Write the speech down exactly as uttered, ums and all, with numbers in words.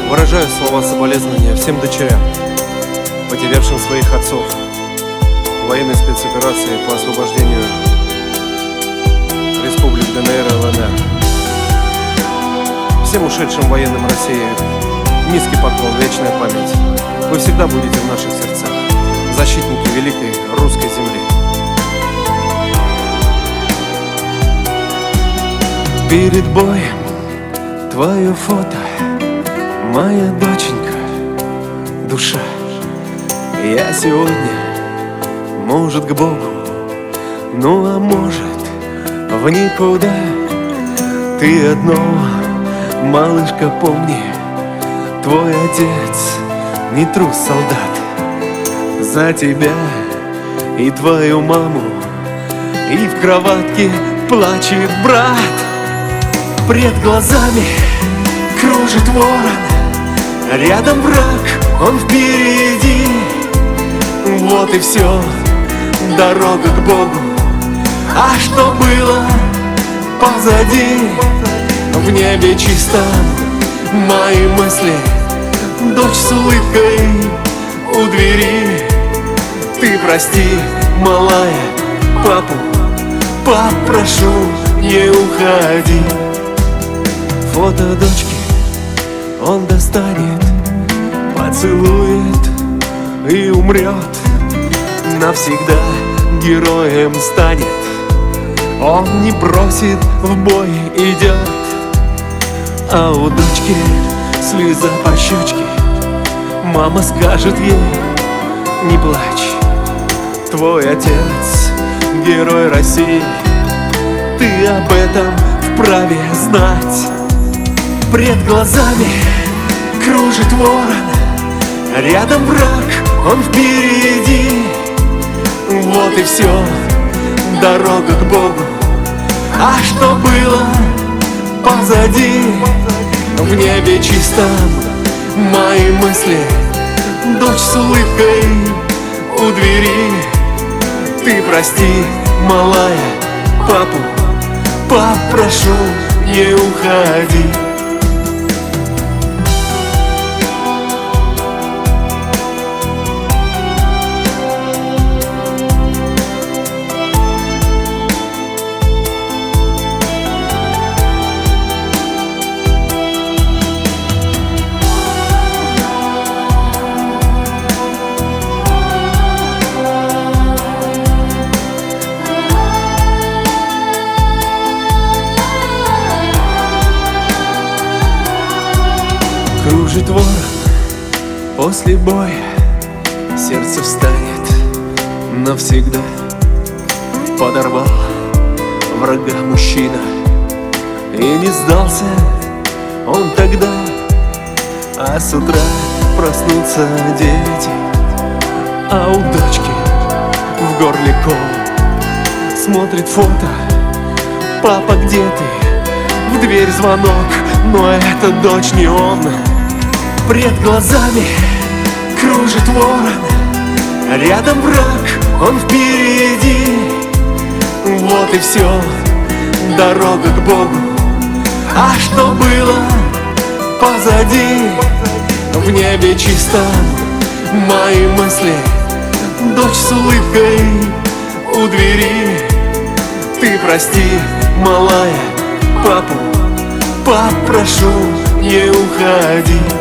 Выражаю слова соболезнования всем дочерям, потерявшим своих отцов в военной спецоперации по освобождению республик ДНР и ЛНР. Всем ушедшим военным России низкий поклон, вечная память. Вы всегда будете в наших сердцах, защитники великой русской земли. Перед боем твое фото, моя доченька, душа. Я сегодня, может, к Богу, ну а может, в никуда. Ты одно, малышка, помни, твой отец не трус, солдат. За тебя и твою маму и в кроватке плачет брат. Пред глазами кружит ворон, рядом враг, он впереди. Вот и все, дорога к Богу. А что было позади? В небе чисто мои мысли, дочь с улыбкой у двери. Ты прости, малая, папу, попрошу, не уходи. Фото дочки он достанет, поцелует и умрет. Навсегда героем станет. Он не бросит, в бой идет. А у дочки слеза по щечке. Мама скажет ей: не плачь, твой отец герой России. Ты об этом вправе знать. Пред глазами кружит ворон, рядом враг, он впереди. Вот и все, дорога к Богу. А что было позади? В небе чисто мои мысли, дочь с улыбкой у двери. Ты прости, малая, папу, попрошу, не уходи. Кружит ворон после боя, сердце встанет навсегда. Подорвал врага мужчина, и не сдался он тогда. А с утра проснутся дети, а у дочки в горле кол. Смотрит фото: папа, где ты? В дверь звонок, но это дочь не он. Пред глазами кружит ворон, рядом враг, он впереди. Вот и все, дорога к Богу. А что было позади? В небе чисто мои мысли, дочь с улыбкой у двери. Ты прости, малая, папу, попрошу, не уходи.